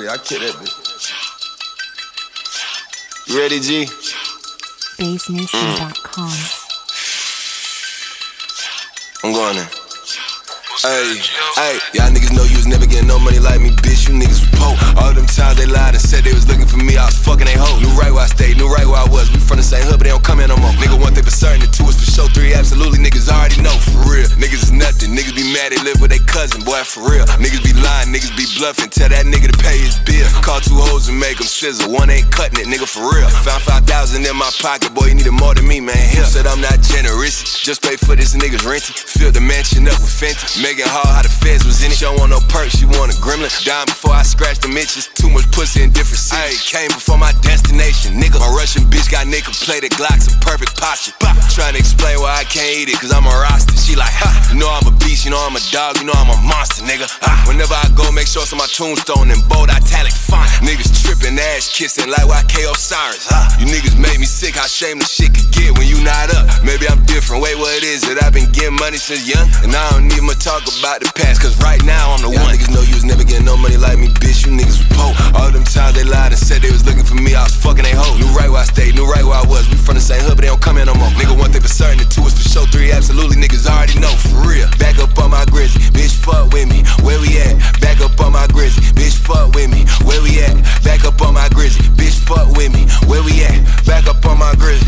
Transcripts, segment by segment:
30. I kill that bitch. You ready, G? BassNation.com. I'm going in. Hey, y'all niggas know you was never getting no money like me, bitch. You niggas was poor. All them times they lied and said they was looking for me, I was fucking they hoes. Knew right where I stayed, knew right where I was. We from the same hood, but they don't come here no more. Nigga, one thing for certain, and two is for sure. Three, absolutely, niggas already know, for real. Niggas is nothing, niggas be mad they live with they cousin, boy, for real. Niggas be lying, niggas be bluffing, tell that nigga to pay his bill. Call two hoes and make them sizzle, one ain't cutting it, nigga, for real. Found 5,000 in my pocket, boy, you needed more than me, man. Here said I'm not generous, just pay for this nigga's renting. Filled the mansion up with Fenty, making hard how the feds was in it. She don't want no perks, she want a gremlin. Dying before I scratch the itches, too much pussy in different cities. Ay, came before my destination, nigga. My Russian bitch got nickel plated Glocks in perfect posture. Trying to explain why I can't eat it, cause I'm a roster. She like, ha, you know I'm a beast, you know I'm a dog, you know I'm a monster, nigga. Whenever I go, make sure it's on my tombstone in bold italic font. Niggas tripping, ass kissing like YK Osiris. You niggas make me sick, how shameless shit could get when you not up. Maybe I'm different, wait, what is it? I've been getting money since young, and I don't even talk about the past, cause right now I'm the one. Niggas know you was never getting no money like me, bitch. You niggas was poor. All them times they lied and said they was looking for me, I was fucking they hoes. Knew right where I stayed, knew right where I was. We from the same hood, but they don't come here no more. Nigga, one thing for certain, and two is for sure. Three, absolutely, niggas already know, for real. Back up on my grizzly, bitch, fuck with me. Where we at? Back up on my grizzly, bitch, fuck with me. Where we at? Back up on my grizzly, bitch, fuck with me. Where we at? Back up on my grizzly,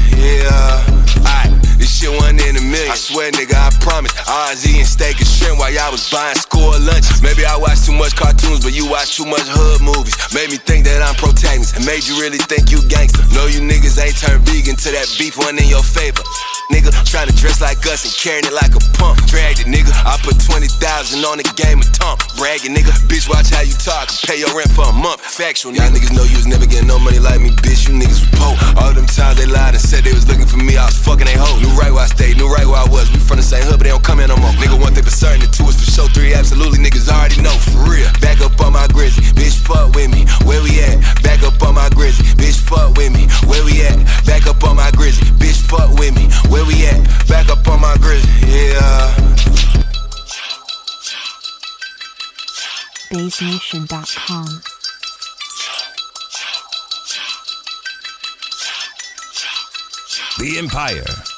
yeah. Alright, this shit wasn't in a million. I swear, nigga, I promise. I was eating steak and shrimp while y'all was buying school lunches. Maybe I watch too much cartoons, but you watch too much hood movies. Made me think that I'm protagonist, and made you really think you gangster. Know you niggas ain't turned vegan till that beef went in your favor. Nigga, trying to dress like us and carrying it like a pump. Dragged it, nigga. I put 20,000 on the game of Tomp. Bragging, nigga. Bitch, watch how you talk. Can pay your rent for a month. Factual, y'all niggas know you was never getting no money like me, bitch. You niggas was poor. All them times they lied and said they was looking for me, I was fucking they hoes. Knew right where I stayed, knew right where I was. We from the same hood, but they don't come here no more. Nigga, one thing for certain, and two is for sure. Three, absolutely, niggas already know, for real. Back up on my grizzly, bitch, fuck with me. Where we at? Back up on my grizzly, bitch, fuck with me. Where we at? Back up on my grizzly, bitch, fuck with me. Where we at? Back up on my grizzly, yeah. BassNation.com. The Empire.